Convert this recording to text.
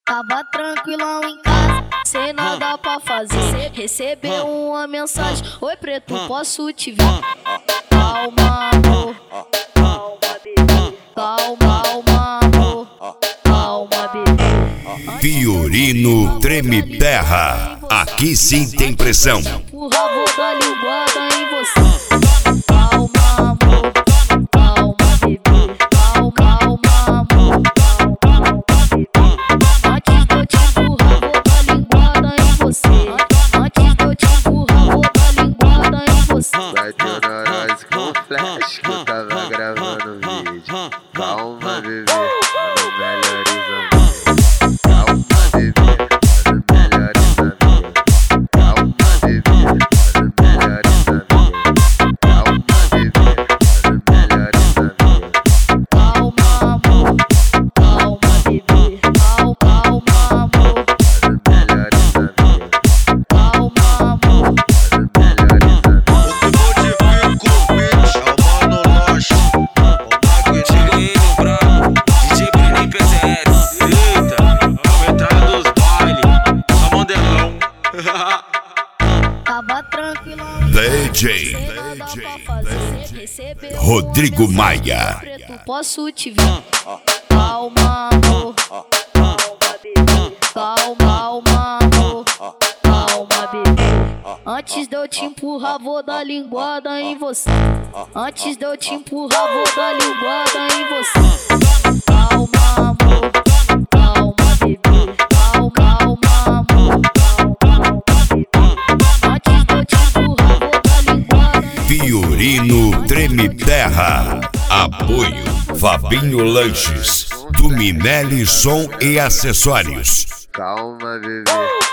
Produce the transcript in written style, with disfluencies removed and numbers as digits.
Tava tranquilão em casa, sem nada pra fazer. Recebeu uma mensagem: oi preto, posso te ver? Calma, amor. Calma, bebê. Calma, amor. Calma, bebê. Fiorino Treme Terra, aqui sim tem pressão. Empurra, vou dar linguada em você. Calma, amor. Calma, bebê. Calma, amor. Calma, bebê. Antes de eu te empurrar, vou dar linguada em você. Antes de eu te empurrar, vou dar linguada em você. Bateu na nós com flash que eu tava gravando vídeo. Calma, bebê, mano, melhores amigos. Calma, bebê, mano, melhores amigos. Calma, bebê, mano, melhores amigos. Calma, bebê, mano, melhores amigos. Calma, amor. Calma, bebê. Calma, amor. Mano, melhores amigos. Calma, amor. Mano, melhores amigos. Modifico, bitch, é o Mano Loche. O Magninho brabo, DJ Bruninho PCS. Eita, aumentada dos bailes, só modelão. Tava tranquilão. DJ Rodrigo Maia. Preto, posso te ver? Calma, amor. Calma, bebê. Calma, amor. Calma, bebê. Antes de eu te empurrar, vou dar linguada em você. Antes de eu te empurrar, vou dar linguada em você. Calma, amor. Calma, bebê. Calma, amor. Calma, bebê. Antes de eu te empurrar, vou dar linguada em você. Fiorino Treme Terra. Apoio Fabinho Lanches, Tuminelli Som e Acessórios. Calma, bebê.